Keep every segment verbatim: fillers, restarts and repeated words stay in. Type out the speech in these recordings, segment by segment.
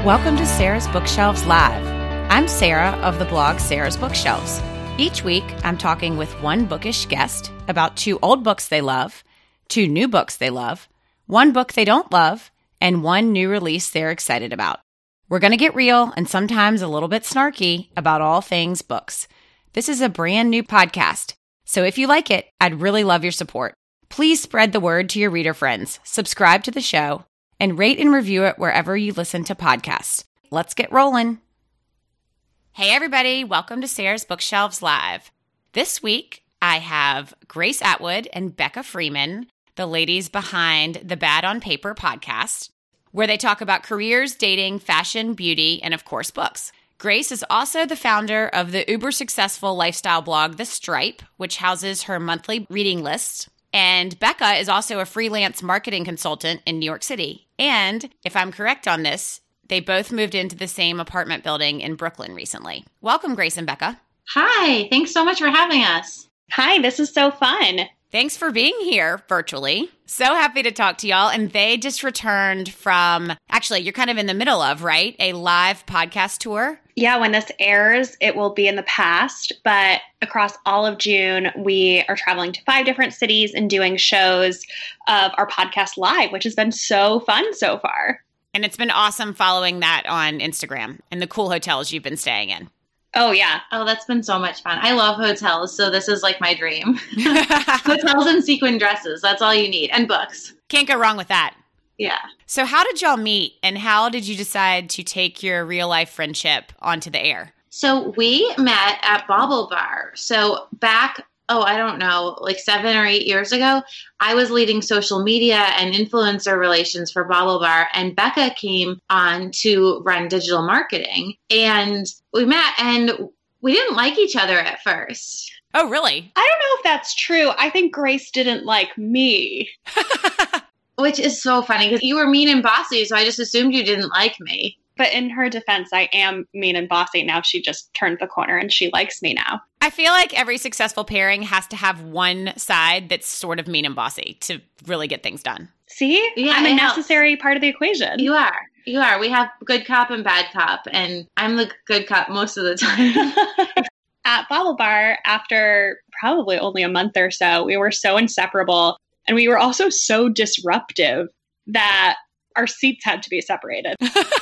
Welcome to Sarah's Bookshelves Live. I'm Sarah of the blog Sarah's Bookshelves. Each week, I'm talking with one bookish guest about two old books they love, two new books they love, one book they don't love, and one new release they're excited about. We're going to get real and sometimes a little bit snarky about all things books. This is a brand new podcast, so if you like it, I'd really love your support. Please spread the word to your reader friends, subscribe to the show, and rate and review it wherever you listen to podcasts. Let's get rolling. Hey everybody, welcome to Sarah's Bookshelves Live. This week, I have Grace Atwood and Becca Freeman, the ladies behind the Bad on Paper podcast, where they talk about careers, dating, fashion, beauty, and of course, books. Grace is also the founder of the uber-successful lifestyle blog, The Stripe, which houses her monthly reading list. And Becca is also a freelance marketing consultant in New York City. And if I'm correct on this, they both moved into the same apartment building in Brooklyn recently. Welcome, Grace and Becca. Hi, thanks so much for having us. Hi, this is so fun. Thanks for being here virtually. So happy to talk to y'all. And they just returned from, actually, you're kind of in the middle of, right? A live podcast tour. Yeah, when this airs, it will be in the past. But across all of June, we are traveling to five different cities and doing shows of our podcast live, which has been so fun so far. And it's been awesome following that on Instagram and the cool hotels you've been staying in. Oh, yeah. Oh, that's been so much fun. I love hotels, so this is like my dream. Hotels and sequin dresses. That's all you need. And books. Can't go wrong with that. Yeah. So how did y'all meet and how did you decide to take your real life friendship onto the air? So we met at Bobble Bar. So back, oh, I don't know, like seven or eight years ago, I was leading social media and influencer relations for Bobble Bar, and Becca came on to run digital marketing. And we met and we didn't like each other at first. Oh, really? I don't know if that's true. I think Grace didn't like me. Which is so funny because you were mean and bossy, so I just assumed you didn't like me. But in her defense, I am mean and bossy. Now she just turned the corner and she likes me now. I feel like every successful pairing has to have one side that's sort of mean and bossy to really get things done. See? Yeah, I'm a I know. necessary part of the equation. You are. You are. We have good cop and bad cop, and I'm the good cop most of the time. At Bobble Bar, after probably only a month or so, we were so inseparable. And we were also so disruptive that our seats had to be separated.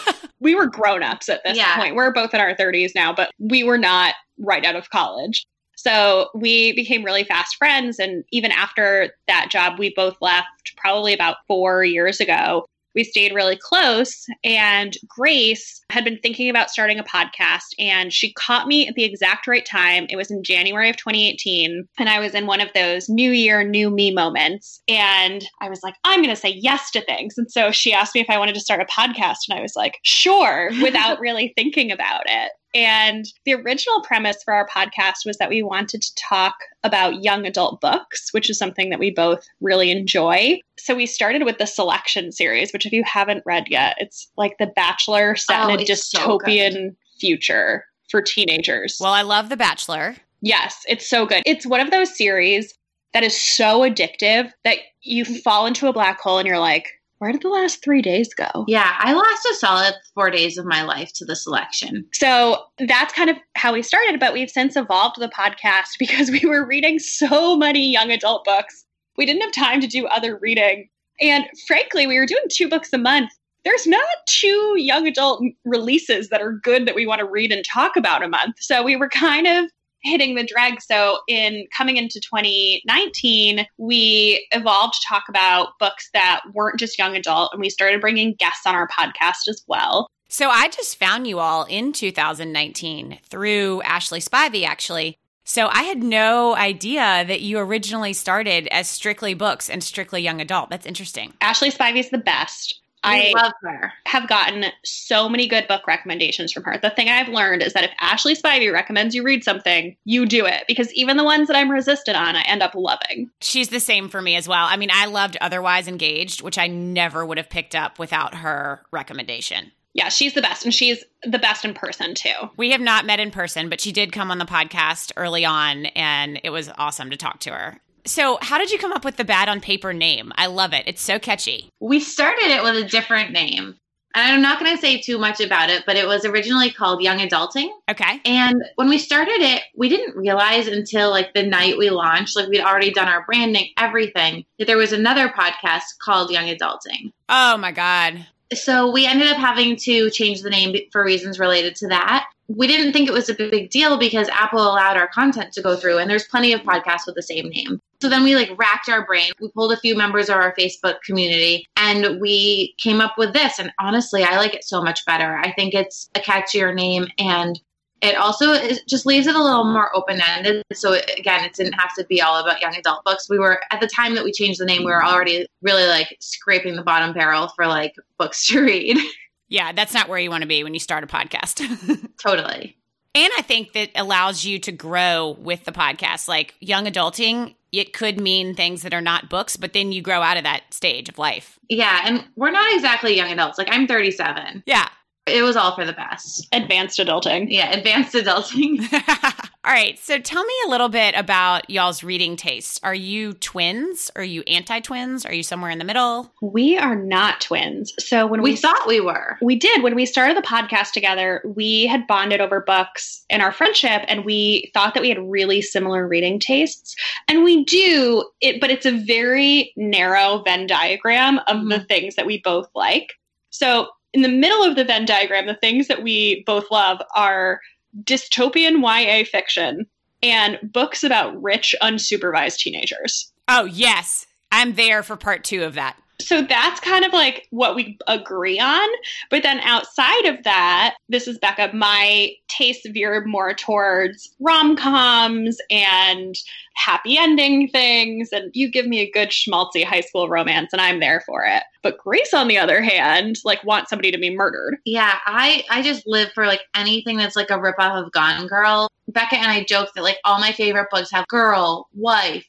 We were grown-ups at this Yeah. point. We're both in our thirties now, but we were not right out of college. So we became really fast friends. And even after that job, we both left probably about four years ago. We stayed really close, and Grace had been thinking about starting a podcast, and she caught me at the exact right time. It was in January of twenty eighteen, and I was in one of those new year, new me moments, and I was like, I'm going to say yes to things. And so she asked me if I wanted to start a podcast, and I was like, sure, without really thinking about it. And the original premise for our podcast was that we wanted to talk about young adult books, which is something that we both really enjoy. So we started with the Selection series, which if you haven't read yet, it's like The Bachelor set Oh, in a it's so dystopian future for teenagers. Well, I love The Bachelor. Yes, it's so good. It's one of those series that is so addictive that you fall into a black hole and you're like, where did the last three days go? Yeah, I lost a solid four days of my life to the Selection. So that's kind of how we started, but we've since evolved the podcast because we were reading so many young adult books. We didn't have time to do other reading. And frankly, we were doing two books a month. There's not two young adult releases that are good that we want to read and talk about a month. So we were kind of hitting the drag. So in coming into twenty nineteen, we evolved to talk about books that weren't just young adult, and we started bringing guests on our podcast as well. So I just found you all in two thousand nineteen through Ashley Spivey, actually. So I had no idea that you originally started as strictly books and strictly young adult. That's interesting. Ashley Spivey's the best. I I love her. have gotten so many good book recommendations from her. The thing I've learned is that if Ashley Spivey recommends you read something, you do it. Because even the ones that I'm resistant on, I end up loving. She's the same for me as well. I mean, I loved Otherwise Engaged, which I never would have picked up without her recommendation. Yeah, she's the best. And she's the best in person, too. We have not met in person, but she did come on the podcast early on, and it was awesome to talk to her. So how did you come up with the Bad on Paper name? I love it. It's so catchy. We started it with a different name. And I'm not going to say too much about it, but it was originally called Young Adulting. Okay. And when we started it, we didn't realize until like the night we launched, like we'd already done our branding, everything, that there was another podcast called Young Adulting. Oh my God. So we ended up having to change the name for reasons related to that. We didn't think it was a big deal because Apple allowed our content to go through, and there's plenty of podcasts with the same name. So then we like racked our brain. We pulled a few members of our Facebook community and we came up with this. And honestly, I like it so much better. I think it's a catchier name, and it also it just leaves it a little more open-ended. So it, again, it didn't have to be all about young adult books. We were, at the time that we changed the name, we were already really like scraping the bottom barrel for like books to read. Yeah, that's not where you want to be when you start a podcast. Totally. And I think that allows you to grow with the podcast. Like young adulting, it could mean things that are not books, but then you grow out of that stage of life. Yeah, and we're not exactly young adults. Like I'm thirty-seven. Yeah. It was all for the best. Advanced adulting. Yeah, advanced adulting. All right. So tell me a little bit about y'all's reading tastes. Are you twins? Are you anti-twins? Are you somewhere in the middle? We are not twins. So when we, we thought we were. We did. When we started the podcast together, we had bonded over books in our friendship, and we thought that we had really similar reading tastes. And we do, it, but it's a very narrow Venn diagram of mm-hmm. the things that we both like. So in the middle of the Venn diagram, the things that we both love are dystopian Y A fiction and books about rich, unsupervised teenagers. Oh, yes. I'm there for part two of that. So that's kind of like what we agree on. But then outside of that, this is Becca, my tastes veer more towards rom-coms and happy ending things. And you give me a good schmaltzy high school romance and I'm there for it. But Grace, on the other hand, like wants somebody to be murdered. Yeah, I, I just live for like anything that's like a ripoff of Gone Girl. Becca and I joke that like all my favorite books have girl, wife,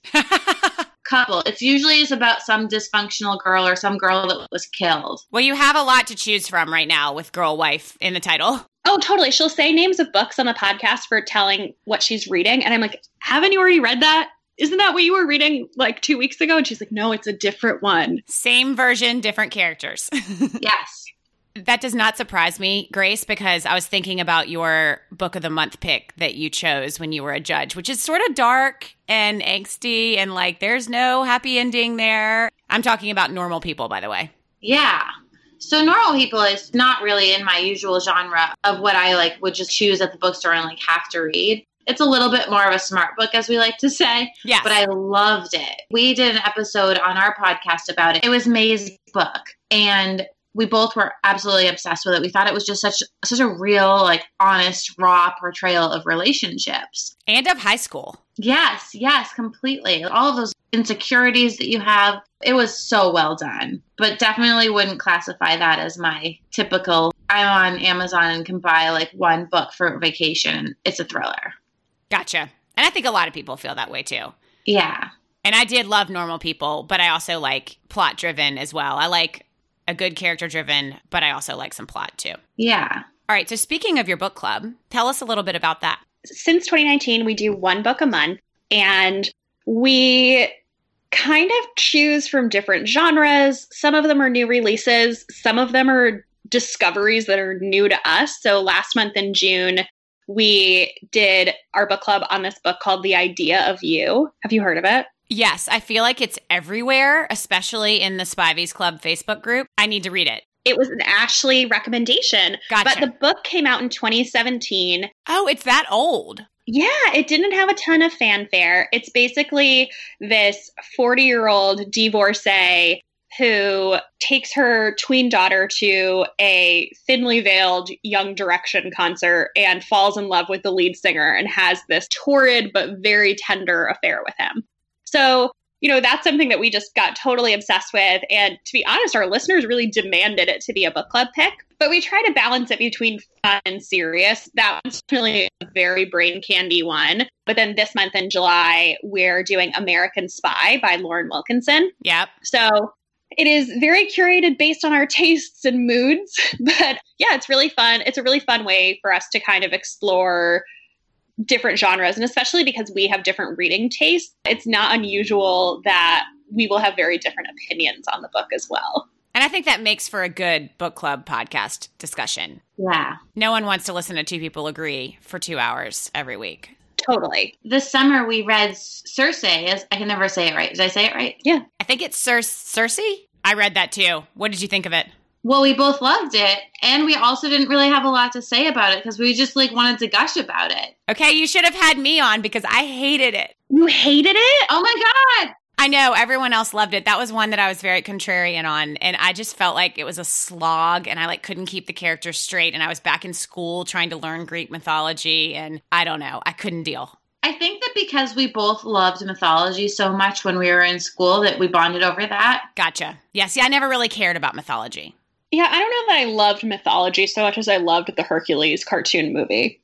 couple. It's usually just about some dysfunctional girl or some girl that was killed. Well, you have a lot to choose from right now with girl, wife in the title. Oh, totally. She'll say names of books on the podcast for telling what she's reading. And I'm like, haven't you already read that? Isn't that what you were reading like two weeks ago? And she's like, no, it's a different one. Same version, different characters. Yes. That does not surprise me, Grace, because I was thinking about your book of the month pick that you chose when you were a judge, which is sort of dark and angsty and like there's no happy ending there. I'm talking about Normal People, by the way. Yeah. So Normal People is not really in my usual genre of what I like would just choose at the bookstore and like have to read. It's a little bit more of a smart book, as we like to say. Yeah. But I loved it. We did an episode on our podcast about it. It was May's book. And we both were absolutely obsessed with it. We thought it was just such such a real, like, honest, raw portrayal of relationships. And of high school. Yes, yes, completely. All of those insecurities that you have. It was so well done. But definitely wouldn't classify that as my typical, I'm on Amazon and can buy, like, one book for vacation. It's a thriller. Gotcha. And I think a lot of people feel that way, too. Yeah. And I did love Normal People, but I also like plot-driven as well. I like a good character-driven, but I also like some plot, too. Yeah. All right. So speaking of your book club, tell us a little bit about that. Since twenty nineteen, we do one book a month, and we kind of choose from different genres. Some of them are new releases. Some of them are discoveries that are new to us. So last month in June, we did our book club on this book called The Idea of You. Have you heard of it? Yes, I feel like it's everywhere, especially in the Spivey's Club Facebook group. I need to read it. It was an Ashley recommendation. Gotcha. But the book came out in twenty seventeen. Oh, it's that old. Yeah, it didn't have a ton of fanfare. It's basically this forty-year-old divorcee who takes her tween daughter to a thinly veiled Young Direction concert and falls in love with the lead singer and has this torrid but very tender affair with him. So, you know, that's something that we just got totally obsessed with. And to be honest, our listeners really demanded it to be a book club pick. But we try to balance it between fun and serious. That one's really a very brain candy one. But then this month in July, we're doing American Spy by Lauren Wilkinson. Yep. So it is very curated based on our tastes and moods. But yeah, it's really fun. It's a really fun way for us to kind of explore different genres. And especially because we have different reading tastes, it's not unusual that we will have very different opinions on the book as well. And I think that makes for a good book club podcast discussion. Yeah. No one wants to listen to two people agree for two hours every week. Totally. This summer we read Circe. As I can never say it right. Did I say it right? Yeah. I think it's Cir- Circe. I read that too. What did you think of it? Well, we both loved it. And we also didn't really have a lot to say about it because we just like wanted to gush about it. Okay, you should have had me on because I hated it. You hated it? Oh my God. I know everyone else loved it. That was one that I was very contrarian on. And I just felt like it was a slog and I like couldn't keep the characters straight. And I was back in school trying to learn Greek mythology. And I don't know. I couldn't deal. I think that because we both loved mythology so much when we were in school that we bonded over that. Gotcha. Yeah, see, I never really cared about mythology. Yeah, I don't know that I loved mythology so much as I loved the Hercules cartoon movie.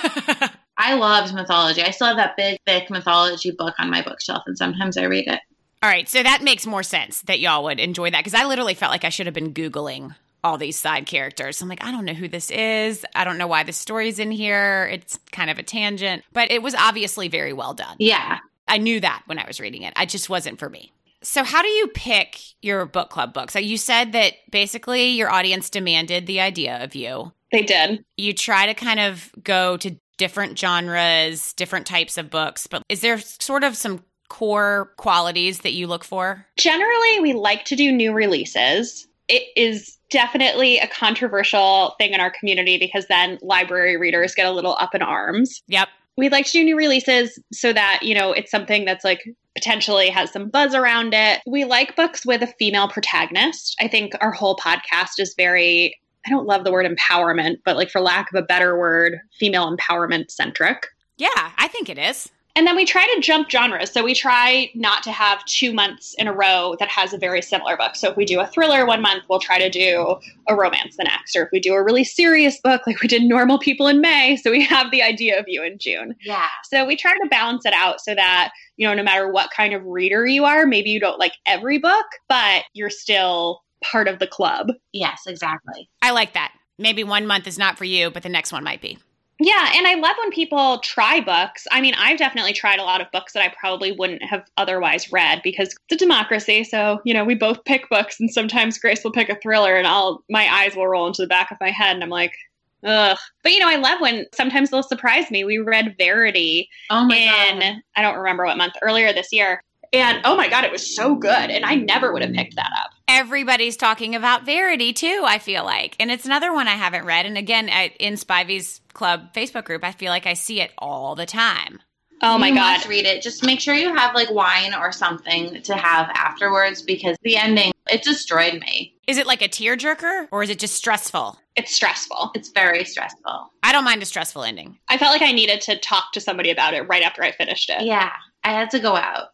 I loved mythology. I still have that big, thick mythology book on my bookshelf, and sometimes I read it. All right, so that makes more sense that y'all would enjoy that, because I literally felt like I should have been Googling all these side characters. I'm like, I don't know who this is. I don't know why this story's in here. It's kind of a tangent, but it was obviously very well done. Yeah. I knew that when I was reading it. It just wasn't for me. So how do you pick your book club books? You said that basically your audience demanded the idea of you. They did. You try to kind of go to different genres, different types of books, but is there sort of some core qualities that you look for? Generally, we like to do new releases. It is definitely a controversial thing in our community because then library readers get a little up in arms. Yep. We'd like to do new releases so that, you know, it's something that's like potentially has some buzz around it. We like books with a female protagonist. I think our whole podcast is very, I don't love the word empowerment, but like for lack of a better word, female empowerment centric. Yeah, I think it is. And then we try to jump genres. So we try not to have two months in a row that has a very similar book. So if we do a thriller one month, we'll try to do a romance the next. Or if we do a really serious book, like we did Normal People in May, so we have The Idea of You in June. Yeah. So we try to balance it out so that, you know, no matter what kind of reader you are, maybe you don't like every book, but you're still part of the club. Yes, exactly. I like that. Maybe one month is not for you, but the next one might be. Yeah, and I love when people try books. I mean, I've definitely tried a lot of books that I probably wouldn't have otherwise read because it's a democracy. So, you know, we both pick books and sometimes Grace will pick a thriller and I'll my eyes will roll into the back of my head and I'm like, ugh. But, you know, I love when sometimes they'll surprise me. We read Verity oh my in, God. I don't remember what month, earlier this year. And oh my God, it was so good. And I never would have picked that up. Everybody's talking about Verity too, I feel like. And it's another one I haven't read. And again, I, in Spivey's Club Facebook group, I feel like I see it all the time. Oh my you God. Must read it. Just make sure you have like wine or something to have afterwards because the ending, it destroyed me. Is it like a tearjerker or is it just stressful? It's stressful. It's very stressful. I don't mind a stressful ending. I felt like I needed to talk to somebody about it right after I finished it. Yeah. I had to go out.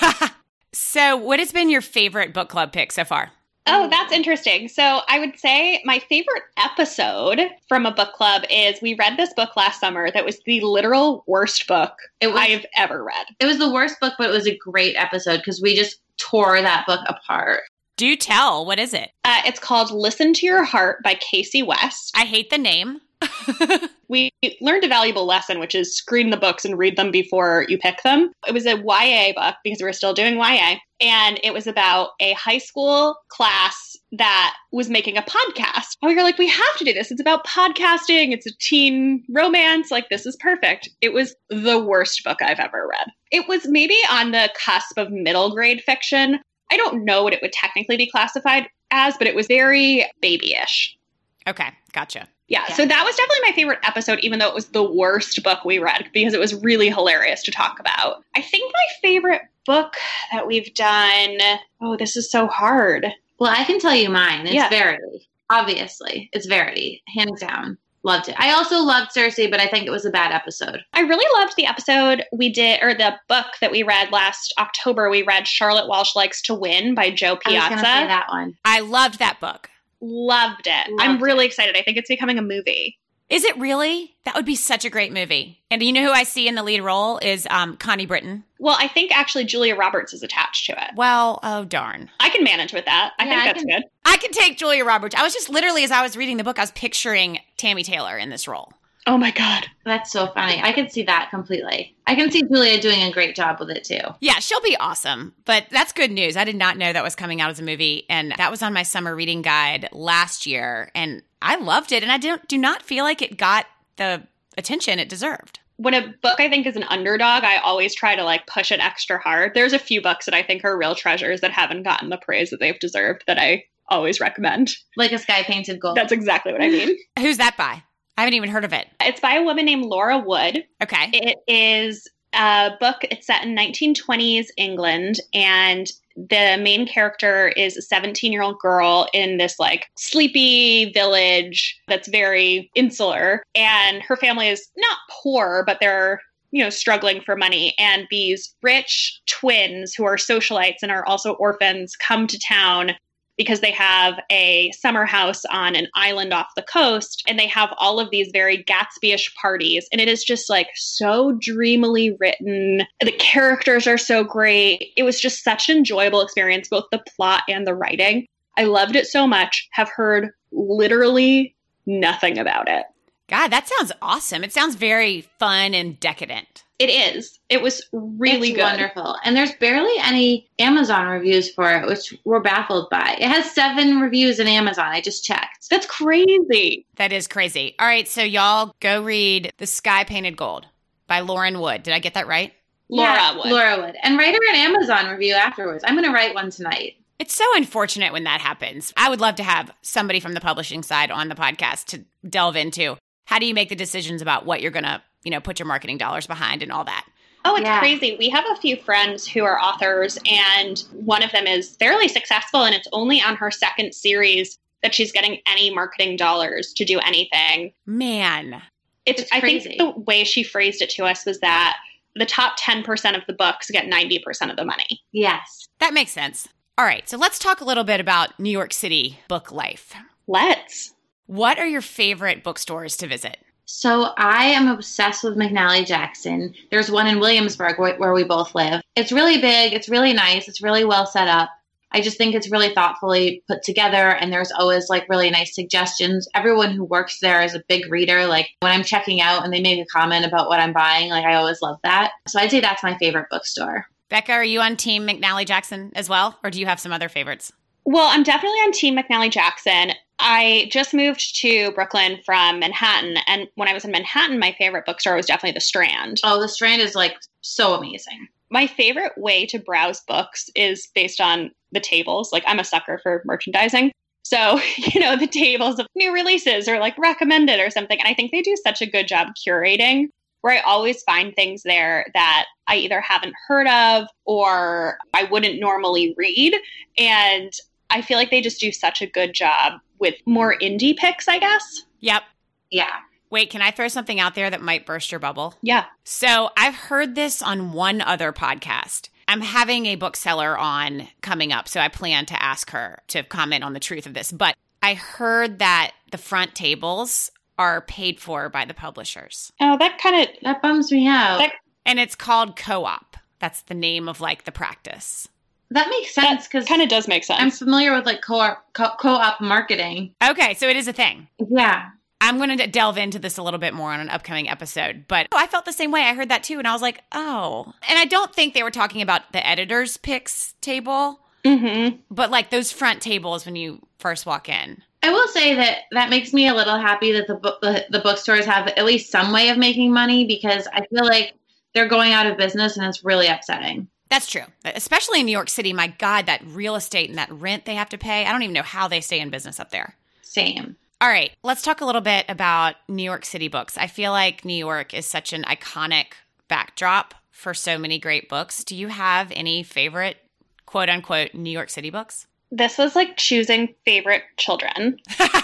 So what has been your favorite book club pick so far? Oh, that's interesting. So I would say my favorite episode from a book club is we read this book last summer that was the literal worst book it was, I've ever read. It was the worst book, but it was a great episode because we just tore that book apart. Do tell. What is it? Uh, it's called Listen to Your Heart by Casey West. I hate the name. We learned a valuable lesson, which is screen the books and read them before you pick them. It was a Y A book because we were still doing Y A. And it was about a high school class that was making a podcast. And we were like, we have to do this. It's about podcasting. It's a teen romance. Like, this is perfect. It was the worst book I've ever read. It was maybe on the cusp of middle grade fiction. I don't know what it would technically be classified as, but it was very babyish. Okay, gotcha. Yeah, Yeah. so that was definitely my favorite episode, even though it was the worst book we read, because it was really hilarious to talk about. I think my favorite book that we've done, oh, this is so hard. Well, I can tell you mine. It's Yeah. Verity. Obviously. It's Verity. Hands down. Loved it. I also loved Circe, but I think it was a bad episode. I really loved the episode we did, or the book that we read last October. We read Charlotte Walsh Likes to Win by Joe I was Piazza. going to say that one. I loved that book. Loved it. Loved I'm really it. excited. I think it's becoming a movie. Is it really? That would be such a great movie. And you know who I see in the lead role is um, Connie Britton. Well, I think actually Julia Roberts is attached to it. Well, oh darn. I can manage with that. I Yeah, think I that's can- good. I could take Julia Roberts. I was just literally, as I was reading the book, I was picturing Tammy Taylor in this role. Oh my God. That's so funny. I can see that completely. I can see Julia doing a great job with it too. Yeah, she'll be awesome. But that's good news. I did not know that was coming out as a movie. And that was on my summer reading guide last year. And I loved it. And I don't, do not feel like it got the attention it deserved. When a book I think is an underdog, I always try to like push it extra hard. There's a few books that I think are real treasures that haven't gotten the praise that they've deserved that I always recommend. Like A Sky Painted Gold. That's exactly what I mean. Who's that by? I haven't even heard of it. It's by a woman named Laura Wood. Okay. It is a book. It's set in nineteen twenties England, and the main character is a seventeen-year-old girl in this like sleepy village that's very insular, and her family is not poor, but they're, you know, struggling for money. And these rich twins who are socialites and are also orphans come to town because they have a summer house on an island off the coast, and they have all of these very Gatsby-ish parties. And it is just like so dreamily written. The characters are so great. It was just such an enjoyable experience, both the plot and the writing. I loved it so much. Have heard literally nothing about it. God, that sounds awesome. It sounds very fun and decadent. It is. It was really it's good. Wonderful. And there's barely any Amazon reviews for it, which we're baffled by. It has seven reviews in Amazon. I just checked. That's crazy. That is crazy. All right, so y'all go read The Sky Painted Gold by Lauren Wood. Did I get that right? Laura yeah, Wood. Laura Wood. And write her an Amazon review afterwards. I'm going to write one tonight. It's so unfortunate when that happens. I would love to have somebody from the publishing side on the podcast to delve into how do you make the decisions about what you're going to, you know, put your marketing dollars behind and all that. Oh, it's yeah. crazy. We have a few friends who are authors, and one of them is fairly successful, and it's only on her second series that she's getting any marketing dollars to do anything. Man. It's, it's I crazy. think the way she phrased it to us was that the top ten percent of the books get ninety percent of the money. Yes. That makes sense. All right, so let's talk a little bit about New York City book life. Let's. What are your favorite bookstores to visit? So I am obsessed with McNally Jackson. There's one in Williamsburg where, where we both live. It's really big. It's really nice. It's really well set up. I just think it's really thoughtfully put together, and there's always like really nice suggestions. Everyone who works there is a big reader. Like when I'm checking out and they make a comment about what I'm buying, like I always love that. So I'd say that's my favorite bookstore. Becca, are you on Team McNally Jackson as well, or do you have some other favorites? Well, I'm definitely on Team McNally Jackson. I just moved to Brooklyn from Manhattan, and when I was in Manhattan, my favorite bookstore was definitely The Strand. Oh, The Strand is like so amazing. My favorite way to browse books is based on the tables. Like I'm a sucker for merchandising. So, you know, the tables of new releases or like recommended or something. And I think they do such a good job curating, where I always find things there that I either haven't heard of or I wouldn't normally read. And I feel like they just do such a good job with more indie picks, I guess. Yep. Yeah. Wait, can I throw something out there that might burst your bubble? Yeah. So I've heard this on one other podcast. I'm having a bookseller on coming up, so I plan to ask her to comment on the truth of this. But I heard that the front tables are paid for by the publishers. Oh, that kind of... That bums me out. That, and it's called co-op. That's the name of like the practice. That makes sense because kind of does make sense. I'm familiar with like co-op, co- co-op marketing. Okay, so it is a thing. Yeah. I'm going to delve into this a little bit more on an upcoming episode. But oh, I felt the same way. I heard that too. And I was like, oh. And I don't think they were talking about the editor's picks table. Mm-hmm. But like those front tables when you first walk in. I will say that that makes me a little happy that the, book, the the bookstores have at least some way of making money, because I feel like they're going out of business and it's really upsetting. That's true. Especially in New York City. My God, that real estate and that rent they have to pay. I don't even know how they stay in business up there. Same. All right, let's talk a little bit about New York City books. I feel like New York is such an iconic backdrop for so many great books. Do you have any favorite, quote unquote, New York City books? This was like choosing favorite children.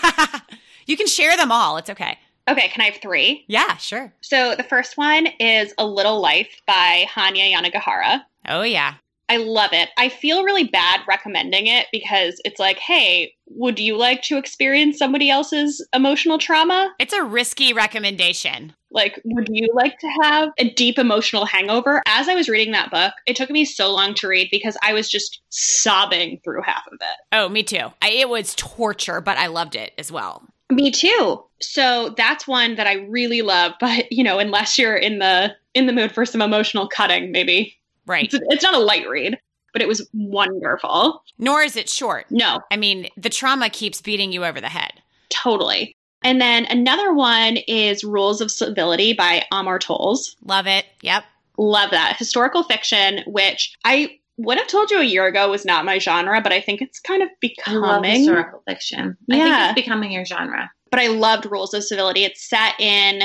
You can share them all. It's okay. Okay, can I have three? Yeah, sure. So the first one is A Little Life by Hanya Yanagihara. Oh, yeah. I love it. I feel really bad recommending it because it's like, hey, would you like to experience somebody else's emotional trauma? It's a risky recommendation. Like, would you like to have a deep emotional hangover? As I was reading that book, it took me so long to read because I was just sobbing through half of it. Oh, me too. I, it was torture, but I loved it as well. Me too. So that's one that I really love, but you know, unless you're in the in the mood for some emotional cutting, maybe. Right. It's, it's not a light read, but it was wonderful. Nor is it short. No. I mean, the trauma keeps beating you over the head. Totally. And then another one is Rules of Civility by Amor Towles. Love it. Yep. Love that. Historical fiction, which I would have told you a year ago was not my genre, but I think it's kind of becoming. I love historical fiction. Yeah. I think it's becoming your genre. But I loved Rules of Civility. It's set in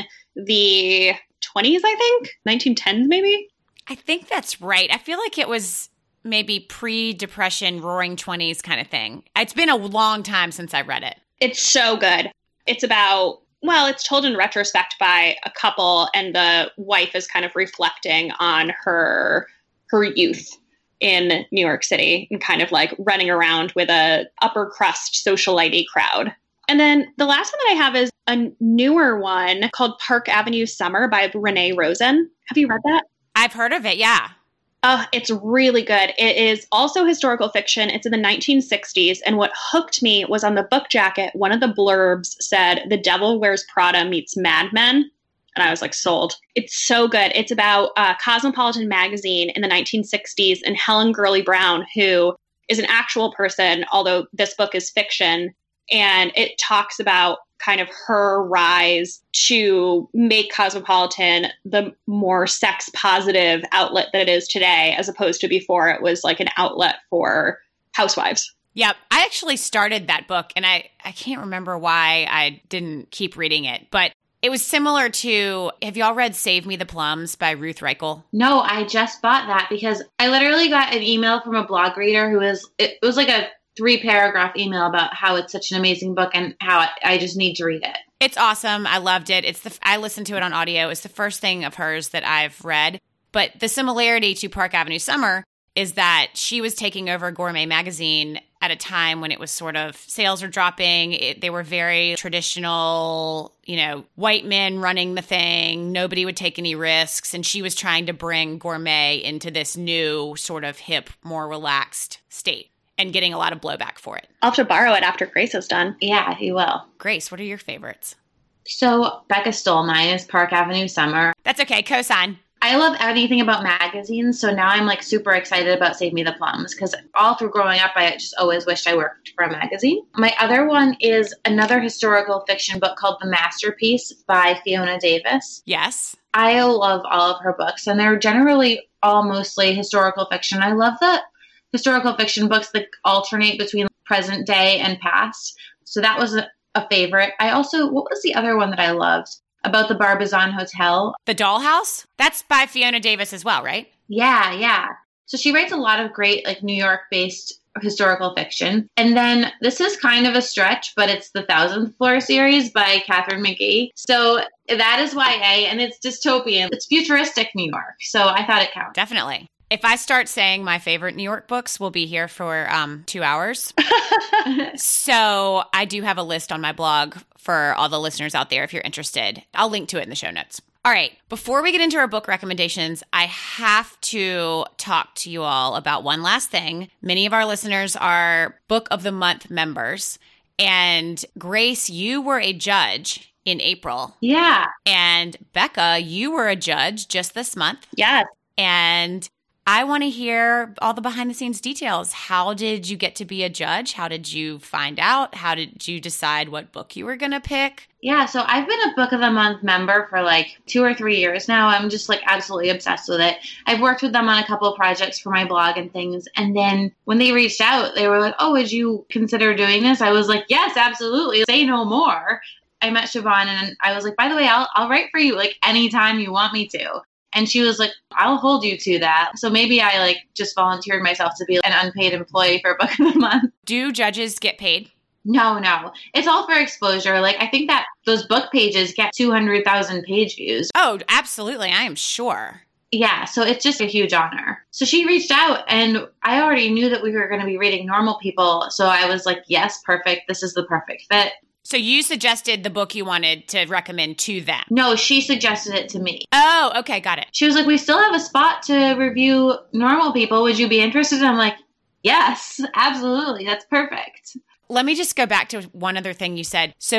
the twenties, I think, nineteen tens maybe. I think that's right. I feel like it was maybe pre-Depression, Roaring Twenties kind of thing. It's been a long time since I read it. It's so good. It's about, well, it's told in retrospect by a couple, and the wife is kind of reflecting on her her youth in New York City and kind of like running around with a upper crust socialite crowd. And then the last one that I have is a newer one called Park Avenue Summer by Renee Rosen. Have you read that? I've heard of it, yeah. Oh, it's really good. It is also historical fiction. It's in the nineteen sixties. And what hooked me was on the book jacket, one of the blurbs said, "The Devil Wears Prada meets Mad Men." And I was like, sold. It's so good. It's about uh, Cosmopolitan magazine in the nineteen sixties and Helen Gurley Brown, who is an actual person, although this book is fiction. And it talks about kind of her rise to make Cosmopolitan the more sex positive outlet that it is today, as opposed to before it was like an outlet for housewives. Yep. I actually started that book, and I, I can't remember why I didn't keep reading it, but it was similar to, have y'all read Save Me the Plums by Ruth Reichel? No, I just bought that because I literally got an email from a blog reader who was, it was like a three paragraph email about how it's such an amazing book and how I just need to read it. It's awesome. I loved it. It's the I listened to it on audio. It's the first thing of hers that I've read. But the similarity to Park Avenue Summer is that she was taking over Gourmet magazine at a time when it was sort of sales were dropping. It, they were very traditional, you know, white men running the thing. Nobody would take any risks. And she was trying to bring Gourmet into this new sort of hip, more relaxed state, and getting a lot of blowback for it. I'll have to borrow it after Grace is done. Yeah, you will. Grace, what are your favorites? So Becca stole mine is Park Avenue Summer. That's okay. Cosign. I love anything about magazines, so now I'm like super excited about Save Me the Plums because all through growing up, I just always wished I worked for a magazine. My other one is another historical fiction book called The Masterpiece by Fiona Davis. Yes. I love all of her books, and they're generally all mostly historical fiction. I love that historical fiction books that alternate between present day and past. So that was a, a favorite. I also, what was the other one that I loved? About the Barbizon Hotel. The Dollhouse? That's by Fiona Davis as well, right? Yeah, yeah. So she writes a lot of great, like, New York-based historical fiction. And then this is kind of a stretch, but it's the Thousandth Floor series by Catherine McGee. So that is Y A, and it's dystopian. It's futuristic New York. So I thought it counted. Definitely. If I start saying my favorite New York books, we'll be here for um, two hours. So I do have a list on my blog for all the listeners out there if you're interested. I'll link to it in the show notes. All right. Before we get into our book recommendations, I have to talk to you all about one last thing. Many of our listeners are Book of the Month members. And Grace, you were a judge in April. Yeah. And Becca, you were a judge just this month. Yes. And I want to hear all the behind the scenes details. How did you get to be a judge? How did you find out? How did you decide what book you were going to pick? Yeah, so I've been a Book of the Month member for like two or three years now. I'm just like absolutely obsessed with it. I've worked with them on a couple of projects for my blog and things. And then when they reached out, they were like, oh, would you consider doing this? I was like, yes, absolutely. Say no more. I met Siobhan and I was like, by the way, I'll, I'll write for you like anytime you want me to. And she was like, I'll hold you to that. So maybe I like just volunteered myself to be an unpaid employee for Book of the Month. Do judges get paid? No, no. It's all for exposure. Like, I think that those book pages get two hundred thousand page views. Oh, absolutely. I am sure. Yeah, so it's just a huge honor. So she reached out, and I already knew that we were going to be reading Normal People. So I was like, yes, perfect. This is the perfect fit. So you suggested the book you wanted to recommend to them? No, she suggested it to me. Oh, okay. Got it. She was like, we still have a spot to review Normal People. Would you be interested? I'm like, yes, absolutely. That's perfect. Let me just go back to one other thing you said. So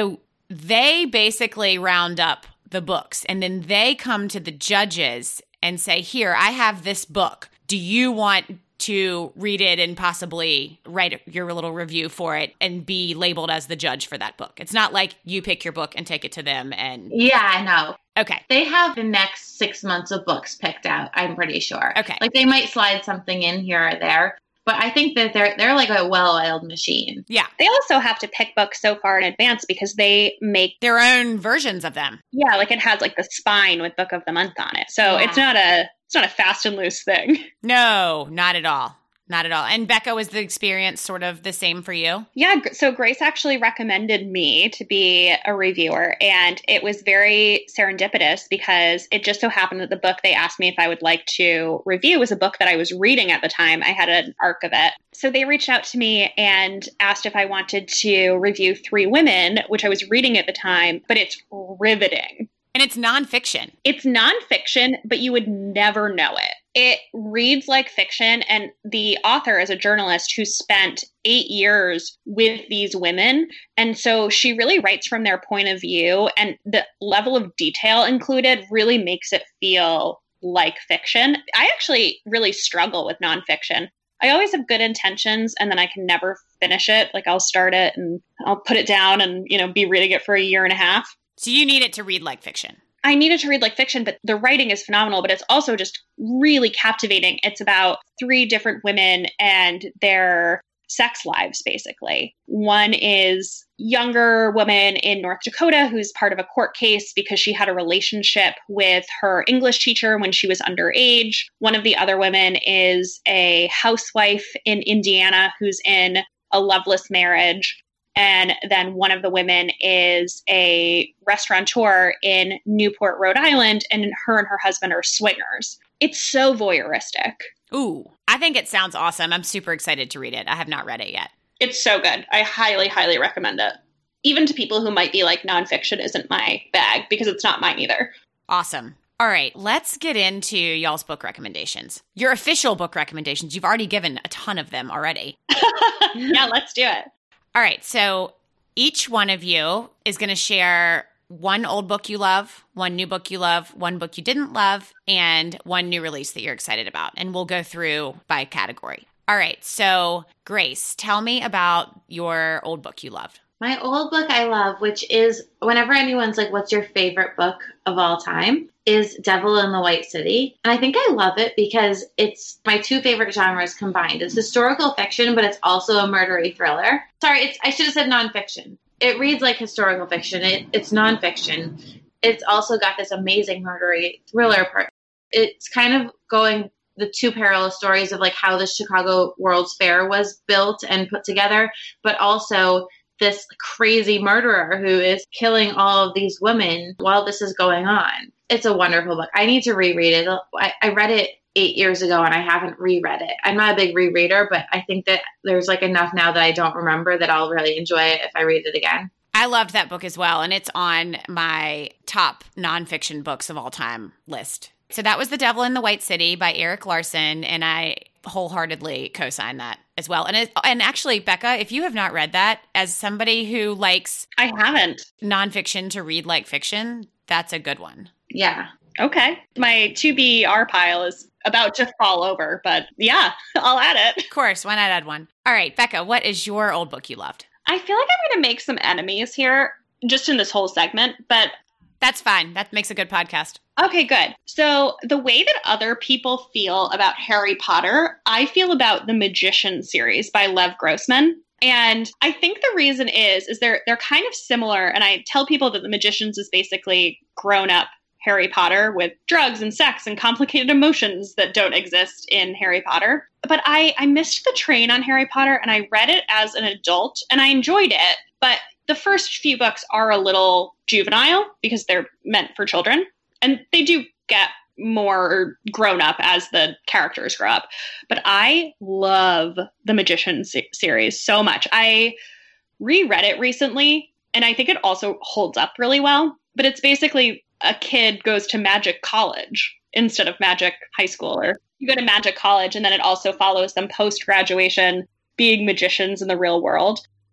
they basically round up the books, and then they come to the judges and say, here, I have this book. Do you want to read it and possibly write your little review for it and be labeled as the judge for that book? It's not like you pick your book and take it to them and... Yeah, I know. Okay. They have the next six months of books picked out, I'm pretty sure. Okay. Like they might slide something in here or there, but I think that they're they're like a well-oiled machine. Yeah. They also have to pick books so far in advance because they make their own versions of them. Yeah, like it has like the spine with Book of the Month on it. So Yeah. it's not a it's not a fast and loose thing. No, not at all. Not at all. And Becca, was the experience sort of the same for you? Yeah. So Grace actually recommended me to be a reviewer, and it was very serendipitous because it just so happened that the book they asked me if I would like to review was a book that I was reading at the time. I had an arc of it. So they reached out to me and asked if I wanted to review Three Women, which I was reading at the time, but it's riveting. And it's nonfiction. It's nonfiction, but you would never know it. It reads like fiction, and the author is a journalist who spent eight years with these women. And so she really writes from their point of view, and the level of detail included really makes it feel like fiction. I actually really struggle with nonfiction. I always have good intentions, and then I can never finish it. Like I'll start it and I'll put it down and, you know, be reading it for a year and a half. So you need it to read like fiction. I needed to read like fiction, but the writing is phenomenal, but it's also just really captivating. It's about three different women and their sex lives, basically. One is younger woman in North Dakota who's part of a court case because she had a relationship with her English teacher when she was underage. One of the other women is a housewife in Indiana who's in a loveless marriage. And then one of the women is a restaurateur in Newport, Rhode Island, and her and her husband are swingers. It's so voyeuristic. Ooh, I think it sounds awesome. I'm super excited to read it. I have not read it yet. It's so good. I highly, highly recommend it. Even to people who might be like, nonfiction isn't my bag, because it's not mine either. Awesome. All right, let's get into y'all's book recommendations. Your official book recommendations. You've already given a ton of them already. Yeah, let's do it. All right, so each one of you is going to share one old book you love, one new book you love, one book you didn't love, and one new release that you're excited about. And we'll go through by category. All right, so Grace, tell me about your old book you loved. My old book I love, which is whenever anyone's like, what's your favorite book of all time, is Devil in the White City. And I think I love it because it's my two favorite genres combined. It's historical fiction, but it's also a murdery thriller. Sorry, it's, I should have said nonfiction. It reads like historical fiction. It, it's nonfiction. It's also got this amazing murdery thriller part. It's kind of going the two parallel stories of like how the Chicago World's Fair was built and put together, but also this crazy murderer who is killing all of these women while this is going on. It's a wonderful book. I need to reread it. I, I read it eight years ago and I haven't reread it. I'm not a big rereader, but I think that there's like enough now that I don't remember that I'll really enjoy it if I read it again. I loved that book as well, and it's on my top nonfiction books of all time list. So that was The Devil in the White City by Erik Larson, and I wholeheartedly co-sign that as well. And it, and actually, Becca, if you have not read that, as somebody who likes I haven't nonfiction to read like fiction, that's a good one. Yeah. Okay. My to be R pile is about to fall over, but yeah, I'll add it. Of course, why not add one? All right, Becca, what is your old book you loved? I feel like I'm going to make some enemies here just in this whole segment, but that's fine. That makes a good podcast. Okay, good. So the way that other people feel about Harry Potter, I feel about the Magician series by Lev Grossman. And I think the reason is, is they're they're kind of similar. And I tell people that the Magicians is basically grown up Harry Potter with drugs and sex and complicated emotions that don't exist in Harry Potter. But I, I missed the train on Harry Potter, and I read it as an adult, and I enjoyed it. But the first few books are a little juvenile because they're meant for children. And they do get more grown up as the characters grow up. But I love the Magician se- series so much. I reread it recently, and I think it also holds up really well. But it's basically a kid goes to magic college instead of magic high school, or you go to magic college, and then it also follows them post-graduation being magicians in the real world.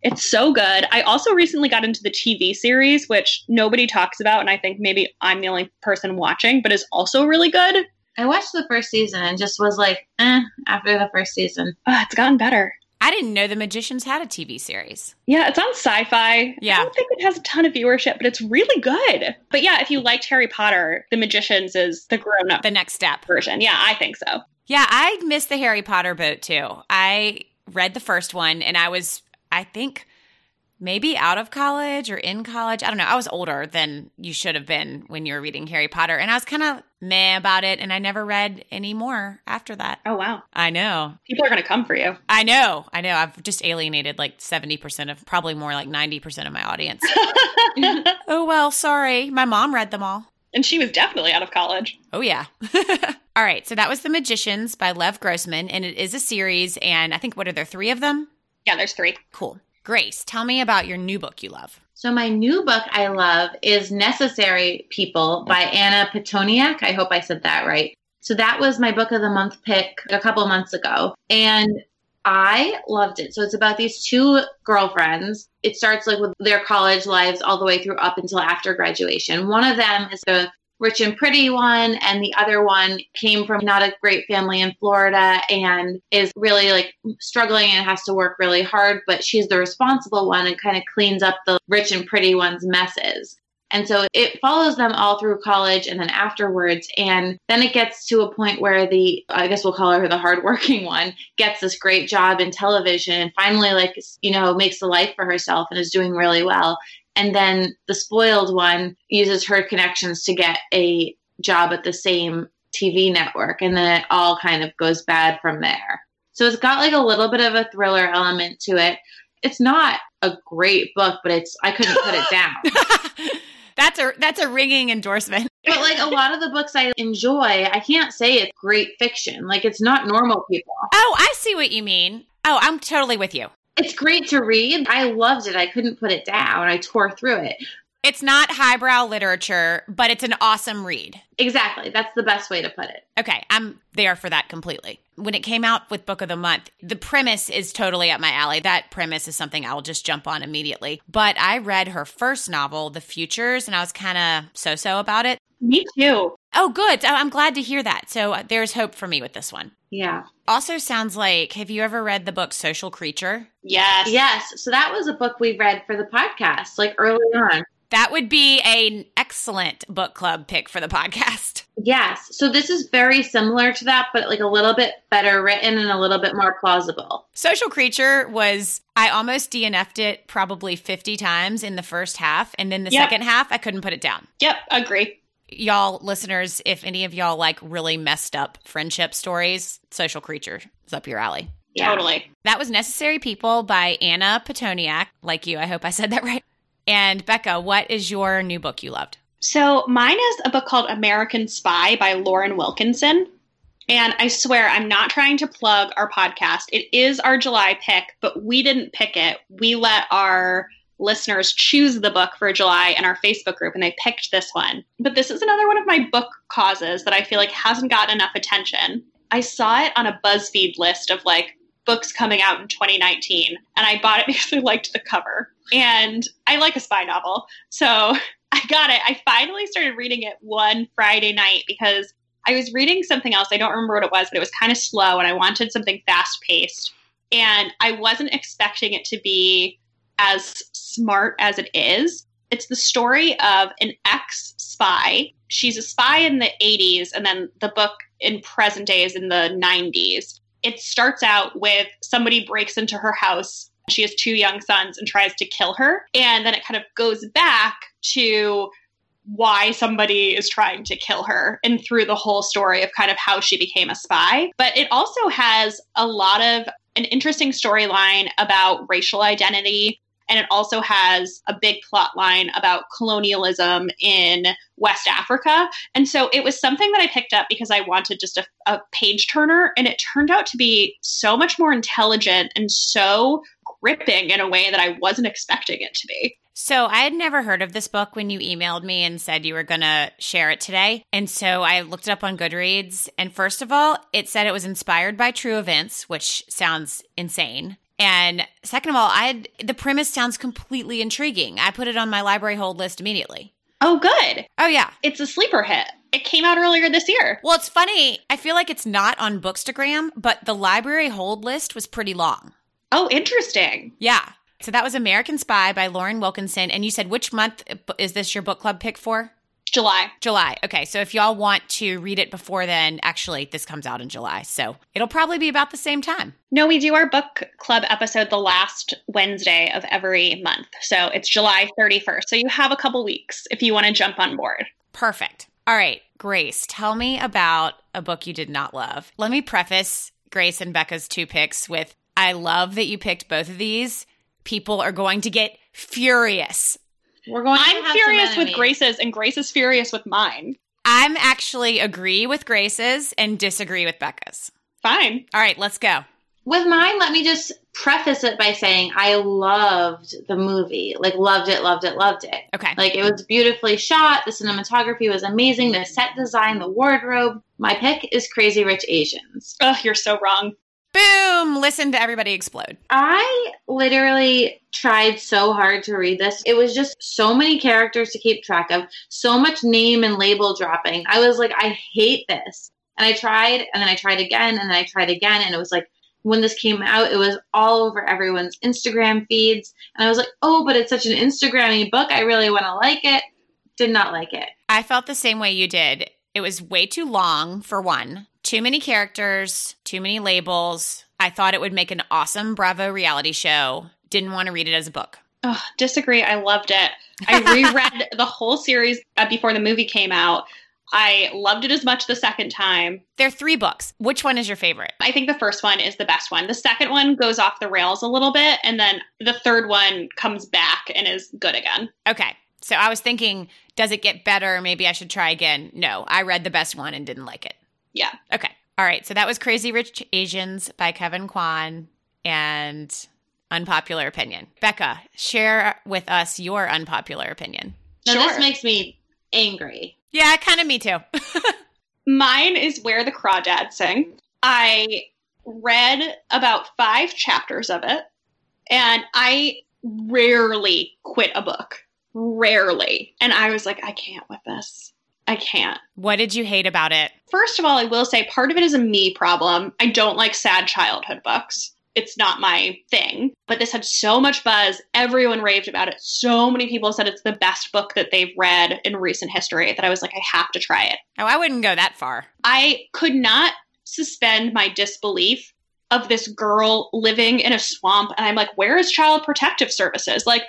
It's so good. I also recently got into the T V series, which nobody talks about, and I think maybe I'm the only person watching, but is also really good. I watched the first season and just was like, eh, after the first season. Oh, it's gotten better. I didn't know The Magicians had a T V series. Yeah, it's on Sci-Fi. Yeah. I don't think it has a ton of viewership, but it's really good. But yeah, if you liked Harry Potter, The Magicians is the grown-up The next step. version. Yeah, I think so. Yeah, I missed the Harry Potter boat too. I read the first one and I was, I think, maybe out of college or in college. I don't know. I was older than you should have been when you were reading Harry Potter. And I was kind of meh about it. And I never read any more after that. Oh, wow. I know. People are going to come for you. I know. I know. I've just alienated like seventy percent of, probably more like ninety percent of my audience. Oh, well, sorry. My mom read them all. And she was definitely out of college. Oh, yeah. All right. So that was The Magicians by Lev Grossman. And it is a series. And I think, what are there, three of them? Yeah, there's three. Cool. Grace, tell me about your new book you love. So my new book I love is Necessary People by Anna Pitoniak. I hope I said that right. So that was my book of the month pick a couple months ago. And I loved it. So it's about these two girlfriends. It starts like with their college lives all the way through up until after graduation. One of them is the rich and pretty one, and the other one came from not a great family in Florida and is really like struggling and has to work really hard, but she's the responsible one and kind of cleans up the rich and pretty one's messes. And so it follows them all through college and then afterwards. And then it gets to a point where the, I guess we'll call her the hardworking one, gets this great job in television and finally, like, you know, makes a life for herself and is doing really well. And then the spoiled one uses her connections to get a job at the same T V network. And then it all kind of goes bad from there. So it's got like a little bit of a thriller element to it. It's not a great book, but it's, I couldn't put it down. That's a, that's a ringing endorsement. But like a lot of the books I enjoy, I can't say it's great fiction. Like it's not normal people. Oh, I see what you mean. Oh, I'm totally with you. It's great to read. I loved it. I couldn't put it down. I tore through it. It's not highbrow literature, but it's an awesome read. Exactly. That's the best way to put it. Okay, I'm there for that completely. When it came out with Book of the Month, the premise is totally up my alley. That premise is something I'll just jump on immediately. But I read her first novel, The Futures, and I was kind of so-so about it. Me too. Oh, good. I'm glad to hear that. So uh, there's hope for me with this one. Yeah. Also sounds like, have you ever read the book Social Creature? Yes. Yes. So that was a book we read for the podcast, like early on. That would be an excellent book club pick for the podcast. Yes. So this is very similar to that, but like a little bit better written and a little bit more plausible. Social Creature was, I almost D N F'd it probably fifty times in the first half. And then the Yep. second half, I couldn't put it down. Yep. Agree. Y'all listeners, if any of y'all like really messed up friendship stories, Social Creature is up your alley. Yeah. Totally. That was Necessary People by Anna Pitoniak. Like you, I hope I said that right. And Becca, what is your new book you loved? So mine is a book called American Spy by Lauren Wilkinson. And I swear, I'm not trying to plug our podcast. It is our July pick, but we didn't pick it. We let our listeners choose the book for July in our Facebook group, and they picked this one. But this is another one of my book causes that I feel like hasn't gotten enough attention. I saw it on a BuzzFeed list of like books coming out in twenty nineteen, and I bought it because I liked the cover. And I like a spy novel, so I got it. I finally started reading it one Friday night because I was reading something else. I don't remember what it was, but it was kind of slow, and I wanted something fast-paced. And I wasn't expecting it to be as smart as it is. It's the story of an ex-spy. She's a spy in the eighties, and then the book in present day is in the nineties. It starts out with somebody breaks into her house. She has two young sons and tries to kill her. And then it kind of goes back to why somebody is trying to kill her and through the whole story of kind of how she became a spy. But it also has a lot of an interesting storyline about racial identity. And it also has a big plot line about colonialism in West Africa. And so it was something that I picked up because I wanted just a, a page turner. And it turned out to be so much more intelligent and so gripping in a way that I wasn't expecting it to be. So I had never heard of this book when you emailed me and said you were going to share it today. And so I looked it up on Goodreads. And first of all, it said it was inspired by true events, which sounds insane. And second of all, I had, the premise sounds completely intriguing. I put it on my library hold list immediately. Oh, good. Oh, yeah. It's a sleeper hit. It came out earlier this year. Well, it's funny. I feel like it's not on Bookstagram, but the library hold list was pretty long. Oh, interesting. Yeah. So that was American Spy by Lauren Wilkinson. And you said, which month is this your book club pick for? July. July. Okay. So if y'all want to read it before then, actually, this comes out in July. So it'll probably be about the same time. No, we do our book club episode the last Wednesday of every month. So it's July thirty-first. So you have a couple weeks if you want to jump on board. Perfect. All right, Grace, tell me about a book you did not love. Let me preface Grace and Becca's two picks with, I love that you picked both of these. People are going to get furious. We're going. I'm furious with Grace's, and Grace is furious with mine. I'm actually agree with Grace's and disagree with Becca's. Fine. All right, let's go. With mine, let me just preface it by saying I loved the movie. Like, loved it, loved it, loved it. Okay. Like, it was beautifully shot. The cinematography was amazing. The set design, the wardrobe. My pick is Crazy Rich Asians. Oh, you're so wrong. Boom! Listen to everybody explode. I literally tried so hard to read this. It was just so many characters to keep track of, so much name and label dropping. I was like, I hate this. And I tried, and then I tried again, and then I tried again, and it was like, when this came out, it was all over everyone's Instagram feeds. And I was like, oh, but it's such an Instagram-y book. I really want to like it. Did not like it. I felt the same way you did. It was way too long, for one. Too many characters, too many labels. I thought it would make an awesome Bravo reality show. Didn't want to read it as a book. Oh, disagree. I loved it. I reread the whole series uh, before the movie came out. I loved it as much the second time. There are three books. Which one is your favorite? I think the first one is the best one. The second one goes off the rails a little bit, and then the third one comes back and is good again. Okay. So I was thinking, does it get better? Maybe I should try again. No, I read the best one and didn't like it. Yeah. Okay. All right. So that was Crazy Rich Asians by Kevin Kwan and Unpopular Opinion. Becca, share with us your unpopular opinion. Now, Sure. this makes me angry. Yeah, kind of me too. Mine is Where the Crawdads Sing. I read about five chapters of it, and I rarely quit a book. Rarely. And I was like, I can't with this. I can't. What did you hate about it? First of all, I will say part of it is a me problem. I don't like sad childhood books. It's not my thing. But this had so much buzz. Everyone raved about it. So many people said it's the best book that they've read in recent history that I was like, I have to try it. Oh, I wouldn't go that far. I could not suspend my disbelief of this girl living in a swamp. And I'm like, where is Child Protective Services? Like,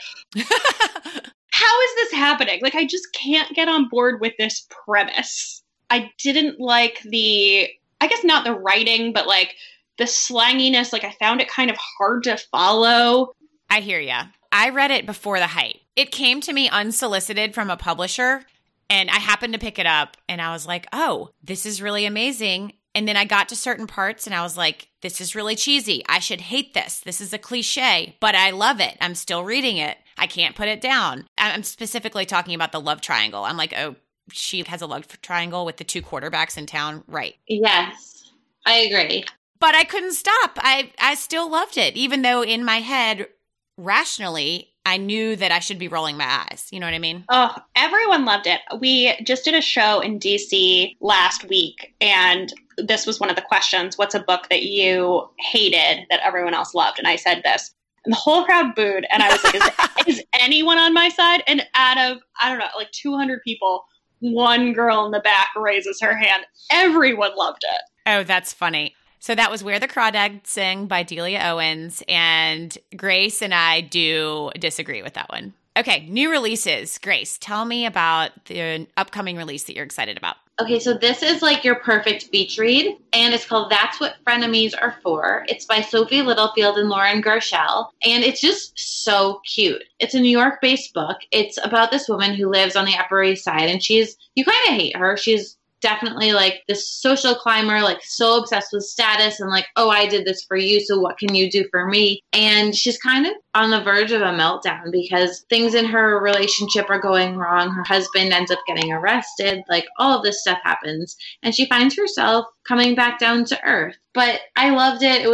how is this happening? Like, I just can't get on board with this premise. I didn't like the, I guess not the writing, but like the slanginess. Like, I found it kind of hard to follow. I hear ya. I read it before the hype. It came to me unsolicited from a publisher, and I happened to pick it up, and I was like, oh, this is really amazing. And then I got to certain parts, and I was like, this is really cheesy. I should hate this. This is a cliche, but I love it. I'm still reading it. I can't put it down. I'm specifically talking about the love triangle. I'm like, oh, she has a love triangle with the two quarterbacks in town. Right. Yes, I agree. But I couldn't stop. I, I still loved it, even though in my head, rationally, I knew that I should be rolling my eyes. You know what I mean? Oh, everyone loved it. We just did a show in D C last week, and this was one of the questions. What's a book that you hated that everyone else loved? And I said this. And the whole crowd booed. And I was like, is, is anyone on my side? And out of, I don't know, like two hundred people, one girl in the back raises her hand. Everyone loved it. Oh, that's funny. So that was Where the Crawdads Sing by Delia Owens, and Grace and I do disagree with that one. Okay, new releases. Grace, tell me about the upcoming release that you're excited about. Okay, so this is like your perfect beach read, and it's called That's What Frenemies Are For. It's by Sophie Littlefield and Lauren Gershell, and it's just so cute. It's a New York-based book. It's about this woman who lives on the Upper East Side, and she's, you kind of hate her. She's definitely like this social climber, like so obsessed with status and like, oh, I did this for you, so what can you do for me? And she's kind of on the verge of a meltdown because things in her relationship are going wrong. Her husband ends up getting arrested. Like all of this stuff happens. And she finds herself coming back down to earth. But I loved it. It was just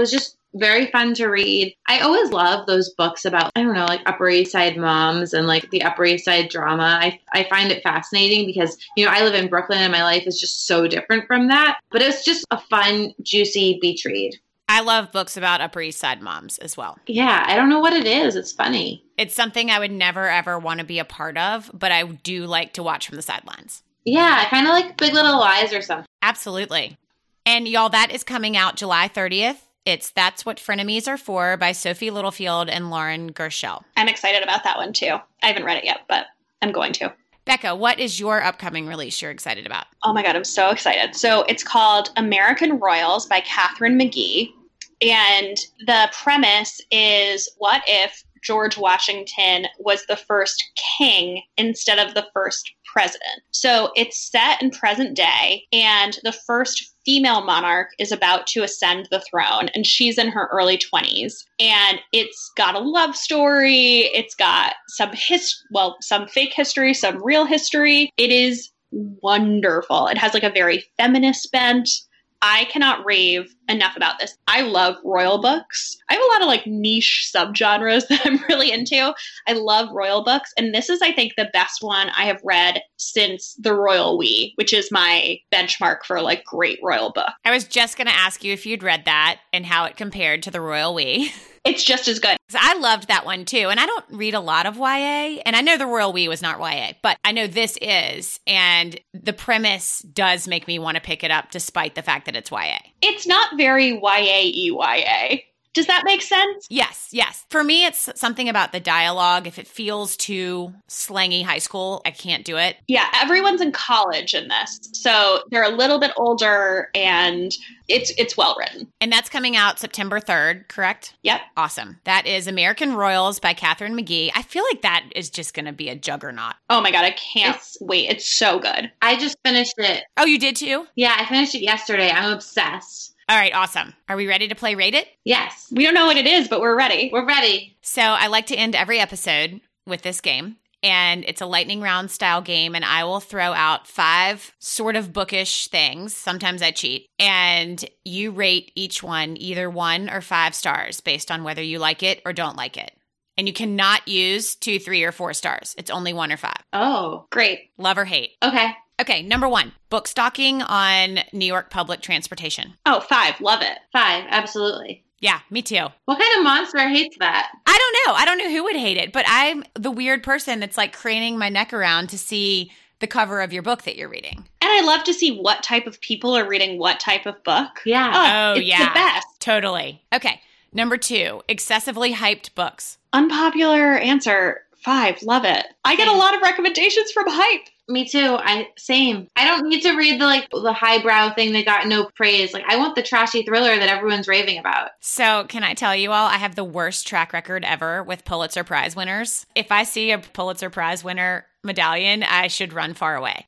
very fun to read. I always love those books about, I don't know, like Upper East Side moms and like the Upper East Side drama. I, I find it fascinating because, you know, I live in Brooklyn and my life is just so different from that. But it's just a fun, juicy beach read. I love books about Upper East Side moms as well. Yeah, I don't know what it is. It's funny. It's something I would never, ever want to be a part of, but I do like to watch from the sidelines. Yeah, kind of like Big Little Lies or something. Absolutely. And y'all, that is coming out July thirtieth. It's That's What Frenemies Are For by Sophie Littlefield and Lauren Gershell. I'm excited about that one too. I haven't read it yet, but I'm going to. Becca, what is your upcoming release you're excited about? Oh my God, I'm so excited. So it's called American Royals by Catherine McGee. And the premise is, what if George Washington was the first king instead of the first president? So it's set in present day, and the first female monarch is about to ascend the throne, and she's in her early twenties. And it's got a love story. It's got some his, well, some fake history, some real history. It is wonderful. It has like a very feminist bent. I cannot rave enough about this. I love royal books. I have a lot of like niche subgenres that I'm really into. I love royal books. And this is, I think, the best one I have read since The Royal We, which is my benchmark for like great royal book. I was just going to ask you if you'd read that and how it compared to The Royal We. It's just as good. I loved that one too. And I don't read a lot of Y A. And I know The Royal We was not Y A, but I know this is. And the premise does make me want to pick it up despite the fact that it's Y A. It's not very Y A-y Y A. Does that make sense? Yes, yes. For me, it's something about the dialogue. If it feels too slangy high school, I can't do it. Yeah, everyone's in college in this. So they're a little bit older, and it's it's well written. And that's coming out September third, correct? Yep. Awesome. That is American Royals by Catherine McGee. I feel like that is just going to be a juggernaut. Oh my God, I can't it's, wait. It's so good. I just finished it. Oh, you did too? Yeah, I finished it yesterday. I'm obsessed. All right, awesome. Are we ready to play Rate It? Yes. We don't know what it is, but we're ready. We're ready. So I like to end every episode with this game, and it's a lightning round style game, and I will throw out five sort of bookish things. Sometimes I cheat. And you rate each one either one or five stars based on whether you like it or don't like it. And you cannot use two, three, or four stars. It's only one or five. Oh, great. Love or hate. Okay. Okay, number one, book stalking on New York public transportation. Oh, five. Love it. Five. Absolutely. Yeah, me too. What kind of monster hates that? I don't know. I don't know who would hate it, but I'm the weird person that's like craning my neck around to see the cover of your book that you're reading. And I love to see what type of people are reading what type of book. Yeah. Oh, it's yeah. the best. Totally. Okay, number two, excessively hyped books. Unpopular answer. Five. Love it. I get a lot of recommendations from Hype. Me too. I same. I don't need to read the like the highbrow thing that got no praise. Like I want the trashy thriller that everyone's raving about. So can I tell you all, I have the worst track record ever with Pulitzer Prize winners. If I see a Pulitzer Prize winner medallion, I should run far away.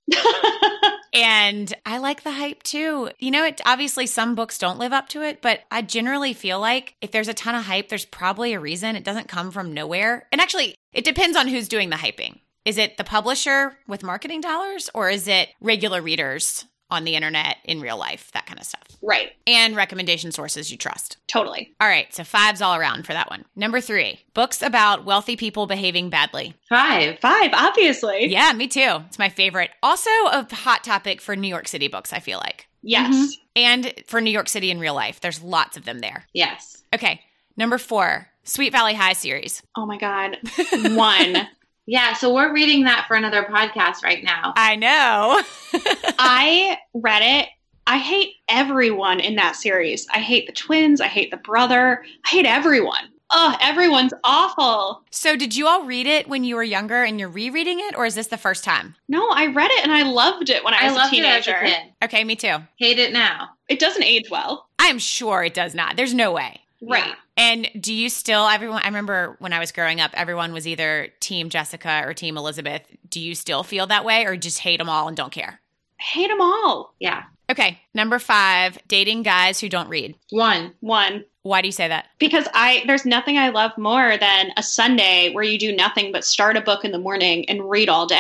And I like the hype too. You know, it obviously some books don't live up to it, but I generally feel like if there's a ton of hype, there's probably a reason. It doesn't come from nowhere. And actually, it depends on who's doing the hyping. Is it the publisher with marketing dollars, or is it regular readers on the internet in real life, that kind of stuff? Right. And recommendation sources you trust. Totally. All right, so fives all around for that one. Number three, books about wealthy people behaving badly. Five. Five, obviously. Yeah, me too. It's my favorite. Also a hot topic for New York City books, I feel like. Yes. Mm-hmm. And for New York City in real life. There's lots of them there. Yes. Okay, number four, Sweet Valley High series. Oh my God. One. Yeah, so we're reading that for another podcast right now. I know. I read it. I hate everyone in that series. I hate the twins. I hate the brother. I hate everyone. Oh, everyone's awful. So did you all read it when you were younger and you're rereading it, or is this the first time? No, I read it and I loved it when I, I was loved a teenager. it as a kid. Okay, me too. Hate it now. It doesn't age well. I am sure it does not. There's no way. Right. Yeah. And do you still, everyone, I remember when I was growing up, everyone was either Team Jessica or Team Elizabeth. Do you still feel that way, or just hate them all and don't care? Hate them all. Yeah. Okay, number five, dating guys who don't read. One. One. Why do you say that? Because I there's nothing I love more than a Sunday where you do nothing but start a book in the morning and read all day.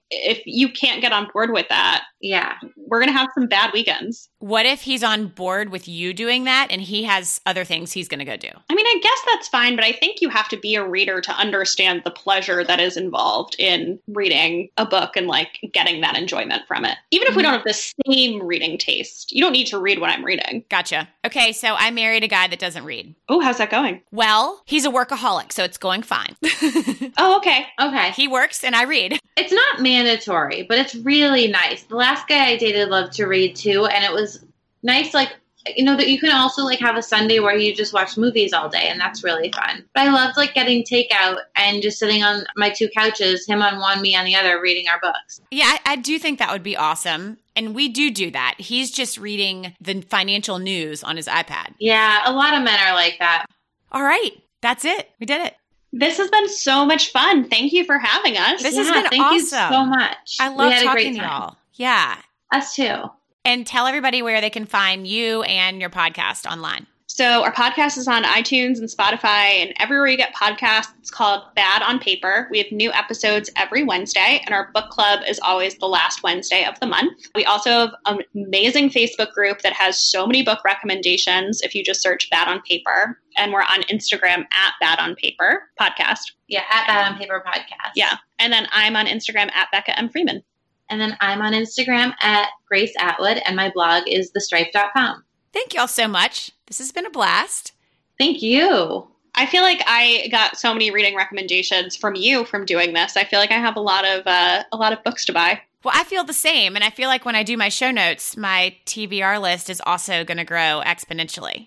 if you can't get on board with that, yeah, we're going to have some bad weekends. What if he's on board with you doing that and he has other things he's going to go do? I mean, I guess that's fine, but I think you have to be a reader to understand the pleasure that is involved in reading a book and like getting that enjoyment from it. Even if we don't have the same reading taste, you don't need to read what I'm reading. Gotcha. Okay, so I married a guy that doesn't read. Oh, how's that going? Well, he's a workaholic, so it's going fine. Oh, okay. Okay. He works and I read. It's not mandatory, but it's really nice. The last guy I dated loved to read too, and it was nice, like, you know, that you can also like have a Sunday where you just watch movies all day, and that's really fun. But I loved like getting takeout and just sitting on my two couches, him on one, me on the other, reading our books. Yeah, I, I do think that would be awesome. And we do do that. He's just reading the financial news on his iPad. Yeah, a lot of men are like that. All right. That's it. We did it. This has been so much fun. Thank you for having us. This yeah, has been thank awesome. you so much. I love we had talking a great to time. y'all. Yeah. Us too. And tell everybody where they can find you and your podcast online. So our podcast is on iTunes and Spotify and everywhere you get podcasts. It's called Bad on Paper. We have new episodes every Wednesday, and our book club is always the last Wednesday of the month. We also have an amazing Facebook group that has so many book recommendations if you just search Bad on Paper. And we're on Instagram at Bad on Paper Podcast. Yeah, at Bad on Paper Podcast. Yeah. And then I'm on Instagram at Becca M. Freeman. And then I'm on Instagram at Grace Atwood, and my blog is the stripe dot com. Thank you all so much. This has been a blast. Thank you. I feel like I got so many reading recommendations from you from doing this. I feel like I have a lot of uh, a lot of books to buy. Well, I feel the same. And I feel like when I do my show notes, my T B R list is also going to grow exponentially.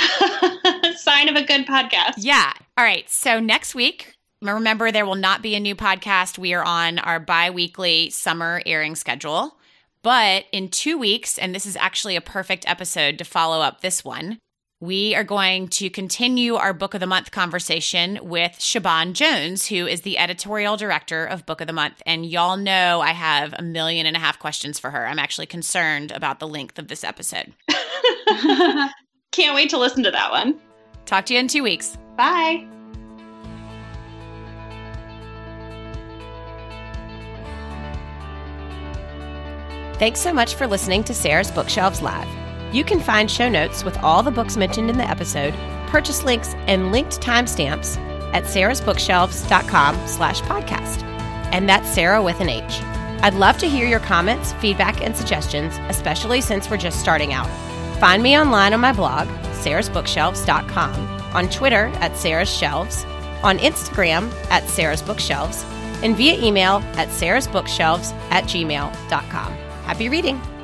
Sign of a good podcast. Yeah. All right. So next week, remember, there will not be a new podcast. We are on our bi-weekly summer airing schedule. But in two weeks, and this is actually a perfect episode to follow up this one, we are going to continue our Book of the Month conversation with Siobhan Jones, who is the editorial director of Book of the Month. And y'all know I have a million and a half questions for her. I'm actually concerned about the length of this episode. Can't wait to listen to that one. Talk to you in two weeks. Bye. Thanks so much for listening to Sarah's Bookshelves Live. You can find show notes with all the books mentioned in the episode, purchase links, and linked timestamps at sarahsbookshelves.com slash podcast. And that's Sarah with an H. I'd love to hear your comments, feedback, and suggestions, especially since we're just starting out. Find me online on my blog, sarahs bookshelves dot com, on Twitter at Sarah's Shelves, on Instagram at Sarah's Bookshelves, and via email at sarahsbookshelves at gmail dot com. Happy reading!